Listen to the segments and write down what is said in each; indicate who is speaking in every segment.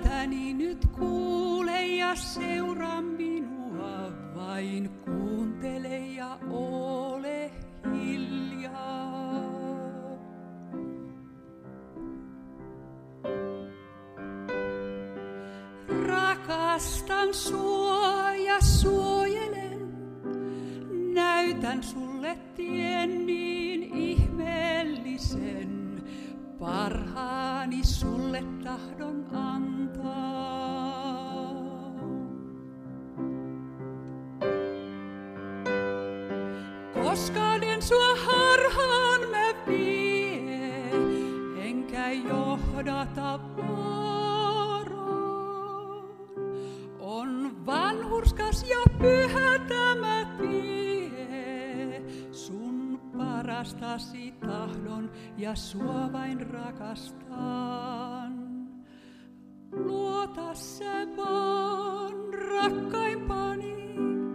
Speaker 1: Sydäntäni nyt kuule ja seuraa minua, vain kuuntele ja ole hiljaa. Rakastan sua ja suojelen, näytän sulle tien niin ihmeellisen. Parhaani sulle tahdon antaa. Koskaan en sua harhaan mä vie, enkä johdata vaaraan. On vanhurskas ja pyhä tämä tie, sun parastasi tahdon ja sua vain rakastan. Luota sä vaan rakkaimpani,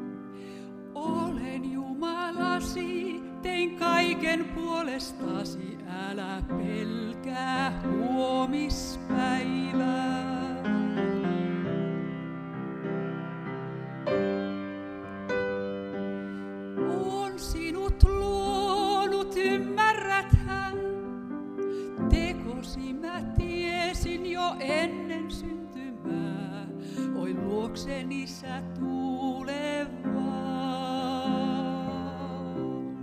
Speaker 1: olen Jumalasi, tein kaiken puolestasi, älä pelkää huomispäivää. On sinut luonut, ymmärräthän, tekosi mä tiesin jo ennen syntymää, oi luokseni sä tule vaan.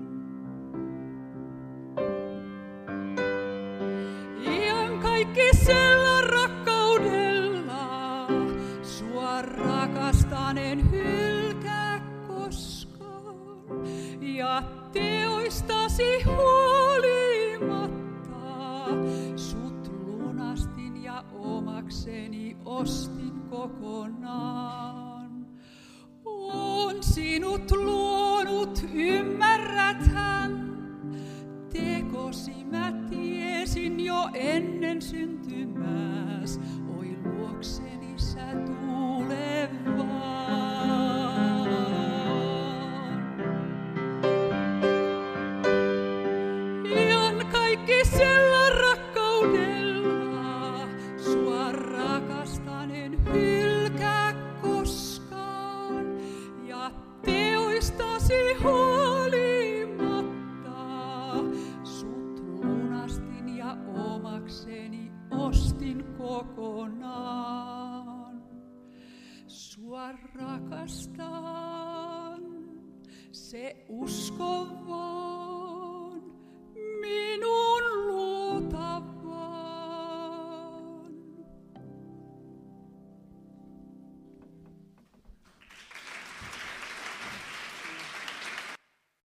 Speaker 1: Iankaikkisella rakkaudella sua rakastan, en hylkää koskaan, ja teoistasi huolimatta sut lunastin ja omakseni ostin kokonaan. On sinut luonut, ymmärräthän, tekosi mä tiesin jo ennen syntymääs, oi luokseni sä tule vaan. Iankaikkisella rakkaudella sua rakastan, en hylkää koskaan, ja teoistasi huolimatta sut lunastin ja omakseni ostin kokonaan. Sua rakastan, se usko vaan.